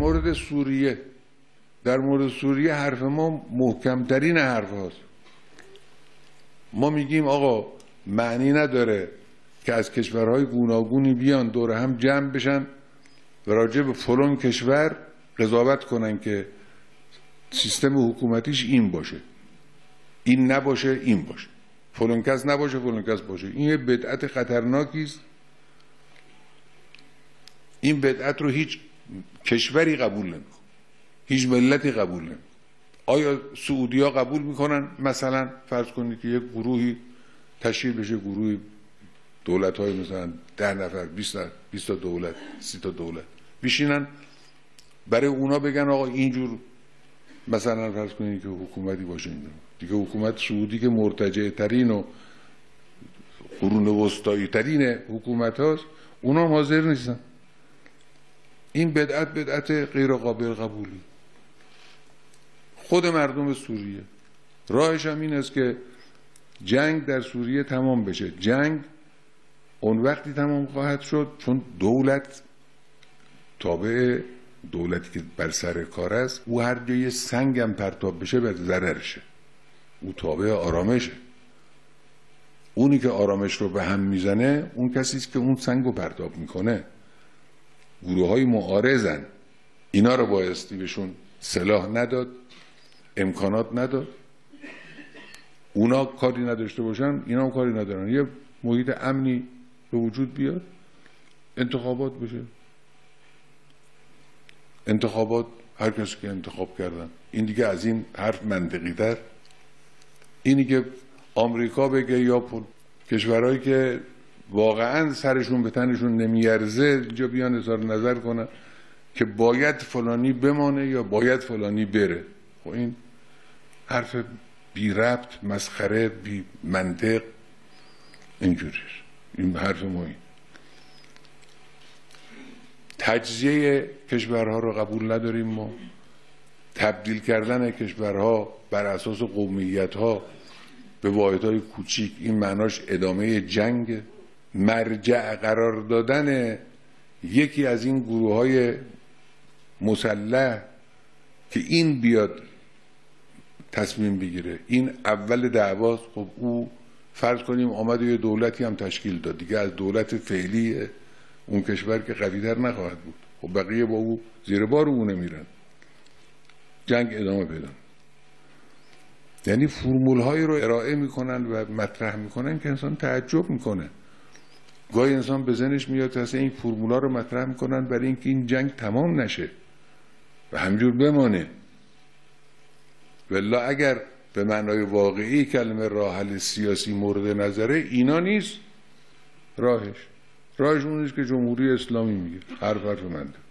مورد سوریه حرف ما محکمترین حرف هاست. ما میگیم آقا معنی نداره که از کشورهای گوناگونی بیان دور هم جمع بشن و راجع به فلان کشور قضاوت کنن که سیستم حکومتیش این باشه، این نباشه، این باشه، فلان کس نباشه، فلان کس باشه. این یه بدعت خطرناکی است. این بدعت رو هیچ کشوری قبول نمیکنه، هیچ ملتی قبول نمیکنه. آیا سعودی‌ها قبول میکنن مثلا فرض کنید که یک گروهی تشکیل بشه، گروهی دولت‌های مثلا 10 نفر، 20 تا دولت، 30 تا دولت بشینن برای اونا بگن آقا اینجور مثلا فرض کنید که حکومتی باشه اینجور دیگه؟ حکومت سعودی که مرتجع ترین و قرون وسطایی ترین حکومت هاست، اونا حاضر نیستن. این بدعت غیر قابل قبولی. خود مردم سوریه راهش هم این است که جنگ در سوریه تمام بشه. جنگ اون وقتی تمام خواهد شد چون دولت تابع دولتی که بر سر کار است، او هر جای سنگم پرتاب بشه به ضررشه، او تابع آرامشه. اونی که آرامش رو به هم میزنه اون کسی است که اون سنگ رو پرتاب میکنه. گروه های معارضن، اینا رو بایستی بهشون سلاح نداد، امکانات نداد. اونا کاری نداشته باشن، اینا هم کاری ندارن. یه محیط امنی به وجود بیاد، انتخابات بشه، انتخابات هر کسی که انتخاب کردن. این دیگه از این حرف منطقی تر اینی که آمریکا بگه یا کشورهایی که واقعا سرشون به تنشون نمیارزه اینجا بیان اظهار نظر کنن که باید فلانی بمانه یا باید فلانی بره. خب این حرف بی ربط، مسخره، بی منطق اینجوریه. این حرف مهم. تجزیه کشورها رو قبول نداریم ما. تبدیل کردن کشورها بر اساس قومیت‌ها به واحدهای کوچیک، این معناش ادامه جنگ. مرجع قرار دادن یکی از این گروه‌های مسلح که این بیاد تصمیم بگیره، این اول دعواست. خب او فرض کنیم آمد یه دولتی هم تشکیل داد، دیگه از دولت فعلی اون کشور که قوی‌تر نخواهد بود. خب بقیه با او زیر بار او نمیرن، جنگ ادامه پیدا. یعنی فرمول‌هایی رو ارائه میکنن و مطرح میکنن که انسان تعجب میکنه. گاهی انسان به ذهنش میاد اصلا این فرمول‌ها رو مطرح میکنن برای اینکه این جنگ تمام نشه و همجور بمانه. والله اگر به معنای واقعی کلمه راه حل سیاسی مورد نظره، اینا نیست راهش. راهش اون نیست که جمهوری اسلامی میگه. حرف منده.